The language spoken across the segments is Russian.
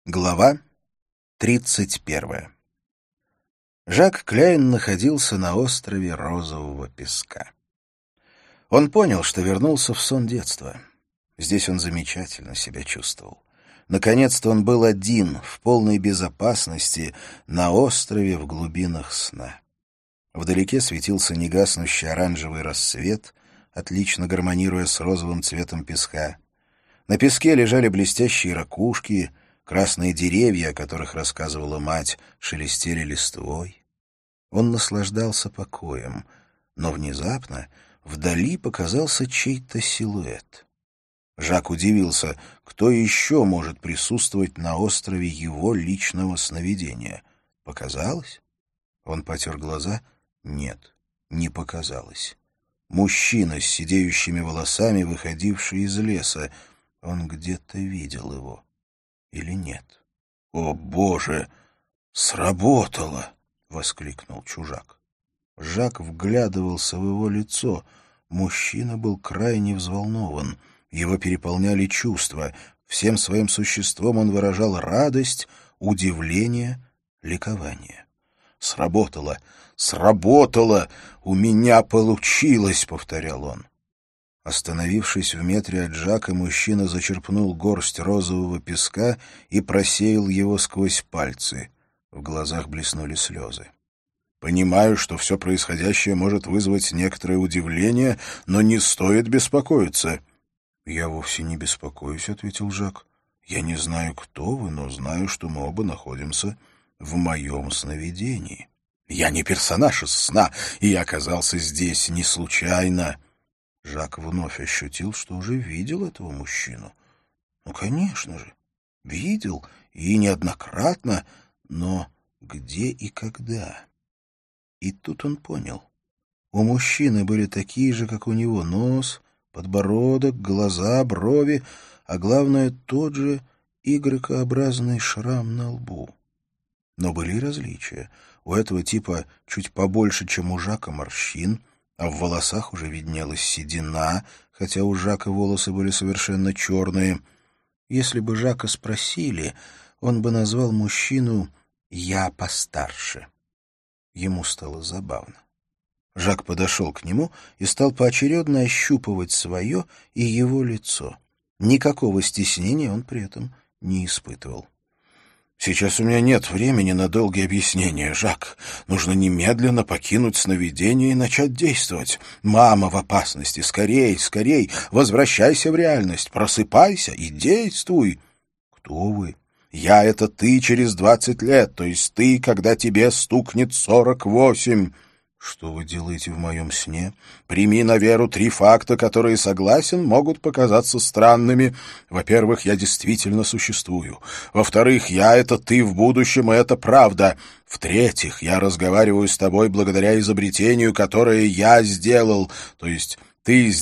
Глава 31. Жак Кляйн находился на острове Розового песка. Он понял, что вернулся в сон детства. Здесь он замечательно себя чувствовал. Наконец-то он был один, в полной безопасности, на острове в глубинах сна. Вдалеке светился негаснущий оранжевый рассвет, отлично гармонируя с розовым цветом песка. На песке лежали блестящие ракушки. Красные деревья, о которых рассказывала мать, шелестели листвой. Он наслаждался покоем, но внезапно вдали показался чей-то силуэт. Жак удивился, кто еще может присутствовать на острове его личного сновидения. Показалось? Он потер глаза. Нет, не показалось. Мужчина с сидеющими волосами, выходивший из леса. Он где-то видел его. Или нет? «О, Боже! Сработало!» — воскликнул чужак. Жак вглядывался в его лицо. Мужчина был крайне взволнован. Его переполняли чувства. Всем своим существом он выражал радость, удивление, ликование. «Сработало! Сработало! У меня получилось!» — повторял он. Остановившись в метре от Жака, мужчина зачерпнул горсть розового песка и просеял его сквозь пальцы. В глазах блеснули слезы. «Понимаю, что все происходящее может вызвать некоторое удивление, но не стоит беспокоиться». «Я вовсе не беспокоюсь», — ответил Жак. «Я не знаю, кто вы, но знаю, что мы оба находимся в моем сновидении. Я не персонаж из сна, и я оказался здесь не случайно». Жак вновь ощутил, что уже видел этого мужчину. Ну, конечно же, видел, и неоднократно, но где и когда? И тут он понял. У мужчины были такие же, как у него, нос, подбородок, глаза, брови, а главное, тот же игрекообразный шрам на лбу. Но были и различия. У этого типа чуть побольше, чем у Жака, морщин, а в волосах уже виднелась седина, хотя у Жака волосы были совершенно черные. Если бы Жака спросили, он бы назвал мужчину «я постарше». Ему стало забавно. Жак подошел к нему и стал поочередно ощупывать свое и его лицо. Никакого стеснения он при этом не испытывал. «Сейчас у меня нет времени на долгие объяснения, Жак. Нужно немедленно покинуть сновидение и начать действовать. Мама в опасности. Скорей, скорей. Возвращайся в реальность. Просыпайся и действуй». «Кто вы?» «Я — это ты через 20 лет, то есть ты, когда тебе стукнет 48. «Что вы делаете в моем сне?» «Прими на веру 3 факта, которые, согласен, могут показаться странными. Во-первых, я действительно существую. Во-вторых, я — это ты в будущем, и это правда. В-третьих, я разговариваю с тобой благодаря изобретению, которое я сделал, то есть ты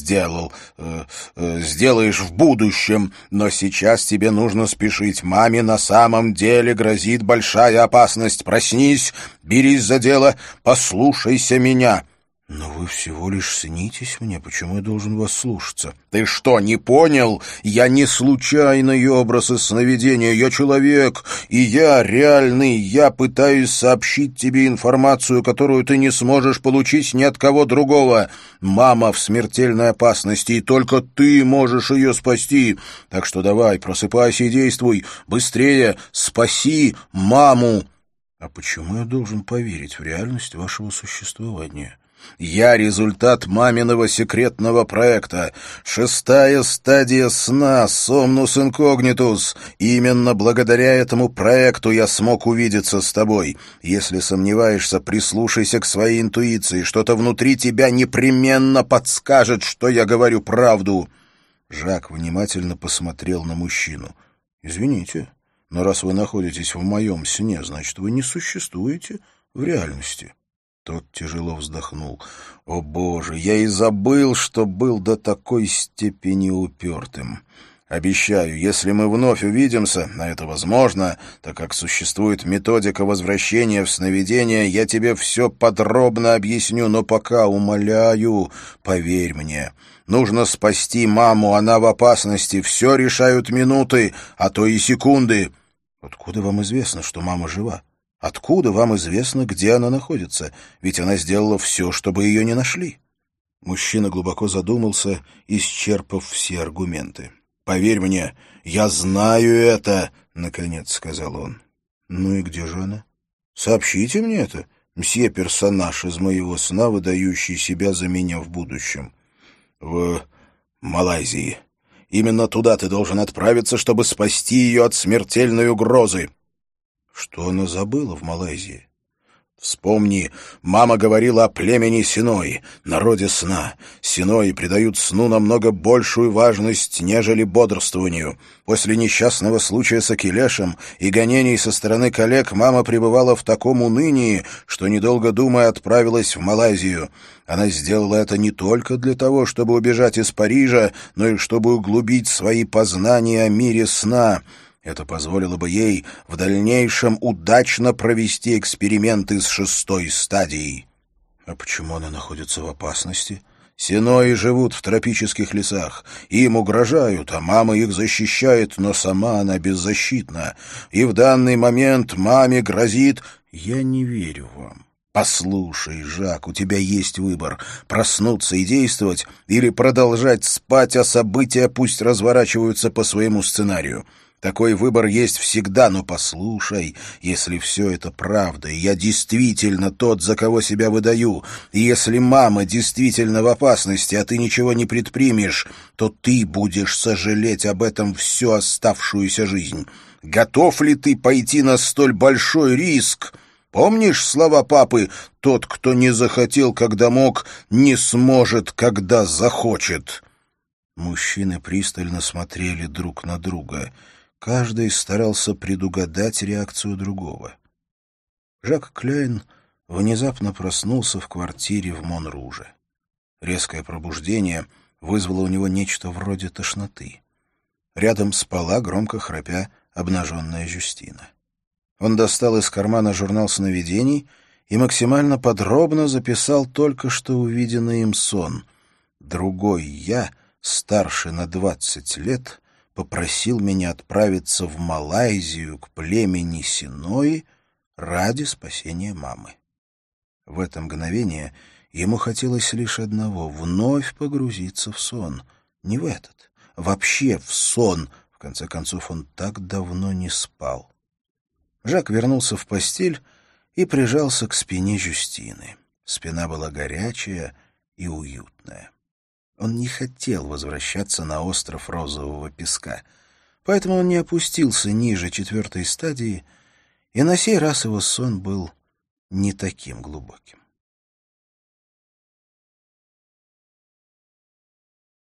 сделаешь в будущем, но сейчас тебе нужно спешить. Маме на самом деле грозит большая опасность. Проснись, берись за дело, послушайся меня». «Но вы всего лишь снитесь мне. Почему я должен вас слушаться?» «Ты что, не понял? Я не случайный образ из сновидения. Я человек, и я реальный. Я пытаюсь сообщить тебе информацию, которую ты не сможешь получить ни от кого другого. Мама в смертельной опасности, и только ты можешь ее спасти. Так что давай, просыпайся и действуй. Быстрее, спаси маму». «А почему я должен поверить в реальность вашего существования?» «Я результат маминого секретного проекта. 6-я стадия сна, Somnus Incogntus. Именно благодаря этому проекту я смог увидеться с тобой. Если сомневаешься, прислушайся к своей интуиции. Что-то внутри тебя непременно подскажет, что я говорю правду». Жак внимательно посмотрел на мужчину. «Извините, но раз вы находитесь в моем сне, значит, вы не существуете в реальности». Тот тяжело вздохнул. «О, Боже, я и забыл, что был до такой степени упертым. Обещаю, если мы вновь увидимся, а это возможно, так как существует методика возвращения в сновидение, я тебе все подробно объясню, но пока, умоляю, поверь мне. Нужно спасти маму, она в опасности, все решают минуты, а то и секунды». Откуда вам известно, что мама жива? Откуда вам известно, где она находится? Ведь она сделала все, чтобы ее не нашли». Мужчина глубоко задумался, исчерпав все аргументы. «Поверь мне, я знаю это», — наконец сказал он. «Ну и где же она? Сообщите мне это, мсье персонаж из моего сна, выдающий себя за меня в будущем». «В Малайзии. Именно туда ты должен отправиться, чтобы спасти ее от смертельной угрозы». «Что она забыла в Малайзии?» «Вспомни, мама говорила о племени Синой, народе сна. Синои придают сну намного большую важность, нежели бодрствованию. После несчастного случая с Акилешем и гонений со стороны коллег мама пребывала в таком унынии, что, недолго думая, отправилась в Малайзию. Она сделала это не только для того, чтобы убежать из Парижа, но и чтобы углубить свои познания о мире сна». Это позволило бы ей в дальнейшем удачно провести эксперименты с 6-й стадией. А почему она находится в опасности? Синои живут в тропических лесах. Им угрожают, а мама их защищает, но сама она беззащитна. И в данный момент маме грозит... Я не верю вам. Послушай, Жак, у тебя есть выбор: проснуться и действовать или продолжать спать, а события пусть разворачиваются по своему сценарию. Такой выбор есть всегда, но послушай, если все это правда, и я действительно тот, за кого себя выдаю, и если мама действительно в опасности, а ты ничего не предпримешь, то ты будешь сожалеть об этом всю оставшуюся жизнь. Готов ли ты пойти на столь большой риск? Помнишь слова папы: «Тот, кто не захотел, когда мог, не сможет, когда захочет»?» Мужчины пристально смотрели друг на друга. Каждый старался предугадать реакцию другого. Жак Кляйн внезапно проснулся в квартире в Монруже. Резкое пробуждение вызвало у него нечто вроде тошноты. Рядом спала, громко храпя, обнаженная Жюстина. Он достал из кармана журнал сновидений и максимально подробно записал только что увиденный им сон. Другой я, старше на 20 лет, попросил меня отправиться в Малайзию к племени Синои ради спасения мамы. В это мгновение ему хотелось лишь одного — вновь погрузиться в сон. Не в этот, вообще в сон. В конце концов, он так давно не спал. Жак вернулся в постель и прижался к спине Жюстины. Спина была горячая и уютная. Он не хотел возвращаться на остров Розового песка, поэтому он не опустился ниже 4-й стадии, и на сей раз его сон был не таким глубоким.